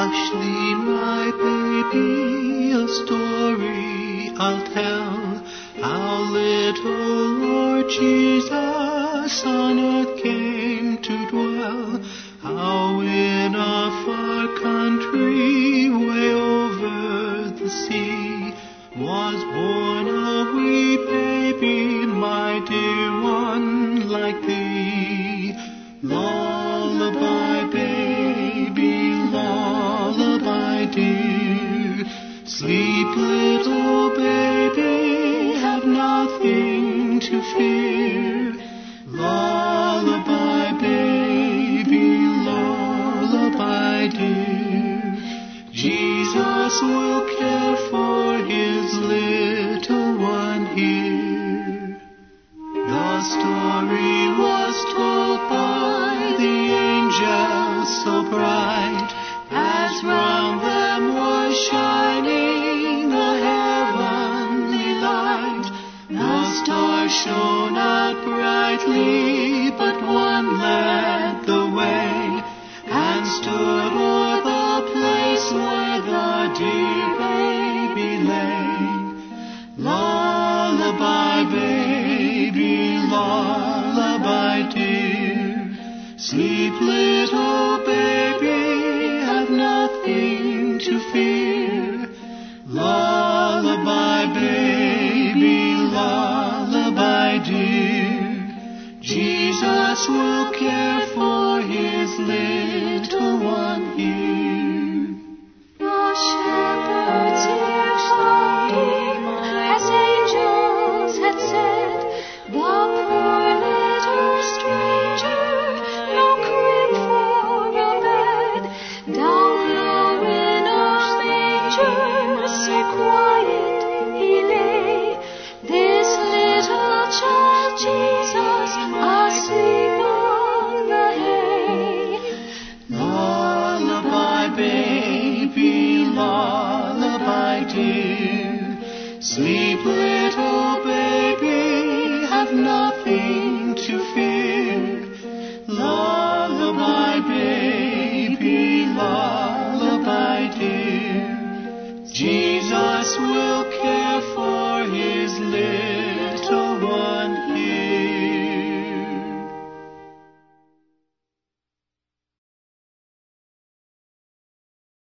Hush thee, my baby, a story I'll tell, how little Lord Jesus on earth came to dwell, how in a far country way over the sea was born a wee baby, my dear one, like thee. Lullaby, baby, lullaby, dear. Sleep, little baby, have nothing to fear. Lullaby, baby, lullaby, dear. Jesus will care for his little one here. The story was told by the angels so bright, as round them was shining a heavenly light. The stars shone out brightly, but one led the way, and stood o'er the place where the dear baby lay. Lullaby, baby, lullaby, dear. Sleep, little baby, have nothing to fear. Lullaby, baby, lullaby, dear. Jesus will care for his little one here. The shepherds here flocking, as angels had said, the poor little stranger, no crib for a bed, down low in a manger, so quiet he lay. This little child Jesus, asleep on the hay. Lullaby, baby, lullaby, dear. Sleep, little baby, have nothing to fear. Lullaby, baby, lullaby, dear. Jesus will